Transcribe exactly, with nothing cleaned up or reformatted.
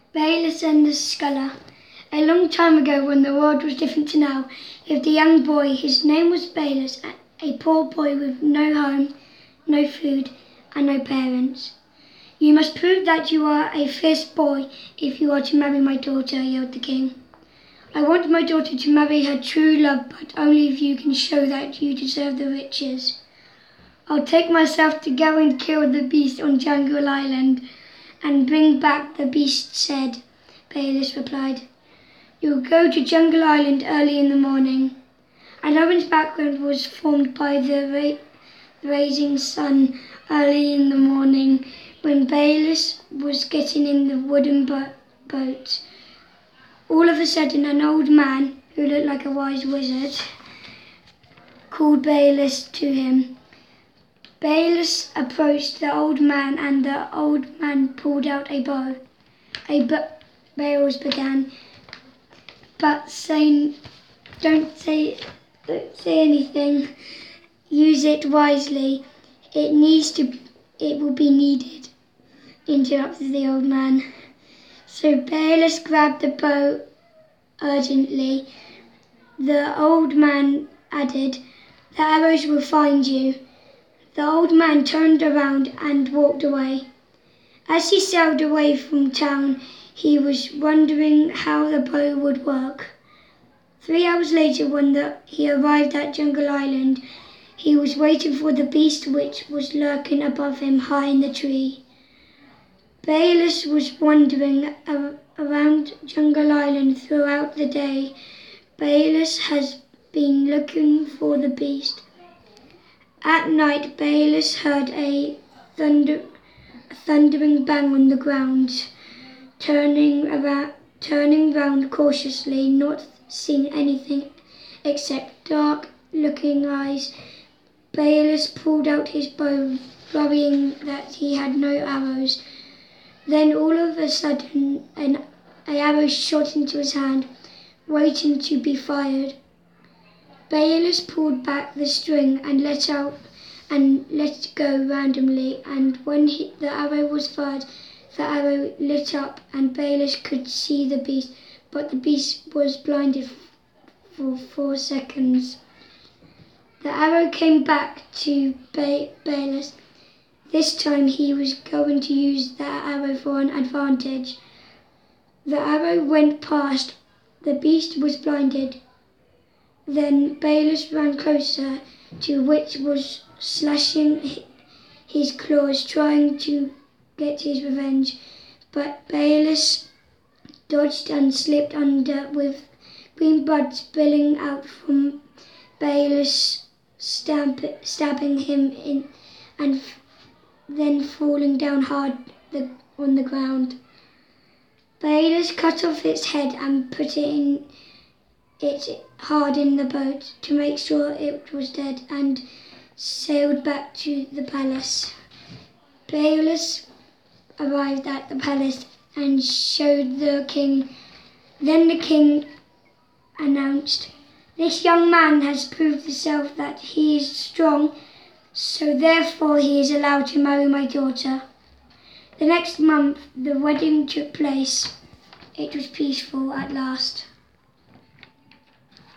Bayless and the Sculler. A long time ago, when the world was different to now, lived a young boy. His name was Bayless, a poor boy with no home, no food, and no parents. "You must prove that you are a fierce boy if you are to marry my daughter," yelled the king. "I want my daughter to marry her true love, but only if you can show that you deserve the riches." "I'll take myself to go and kill the beast on Jungle Island and bring back the beast's head," Bayless replied. "You'll go to Jungle Island early in the morning." An orange background was formed by the ra- rising sun early in the morning when Bayless was getting in the wooden bo- boat. All of a sudden, an old man, who looked like a wise wizard, called Bayless to him. Bayless approached the old man, and the old man pulled out a bow. A b- Bayless began, "But say, don't say, don't say anything. Use it wisely. It needs to. It will be needed," interrupted the old man. So Bayless grabbed the bow urgently. The old man added, "The arrows will find you." The old man turned around and walked away. As he sailed away from town, he was wondering how the bow would work. Three hours later, when the, he arrived at Jungle Island, he was waiting for the beast, which was lurking above him high in the tree. Bayless was wandering ar- around Jungle Island throughout the day. Bayless has been looking for the beast. At night, Bayless heard a thunder, a thundering bang on the ground. Turning around, turning round cautiously, not seeing anything except dark-looking eyes, Bayless pulled out his bow, worrying that he had no arrows. Then, all of a sudden, an, an arrow shot into his hand, waiting to be fired. Bayless pulled back the string and let out and let it go randomly, and when he, the arrow was fired, the arrow lit up and Bayless could see the beast, but the beast was blinded f- for four seconds. The arrow came back to ba- Bayless. This time he was going to use the arrow for an advantage. The arrow went past. The beast was blinded. Then Bayless ran closer, to which was slashing his claws, trying to get his revenge. But Bayless dodged and slipped under, with green blood spilling out from Bayless, stamp, stabbing him in, and f- then falling down hard the, on the ground. Bayless cut off its head and put it in it hard in the boat to make sure it was dead, and sailed back to the palace. Bayless arrived at the palace and showed the king. Then the king announced, "This young man has proved himself that he is strong, so therefore he is allowed to marry my daughter." The next month the wedding took place. It was peaceful at last.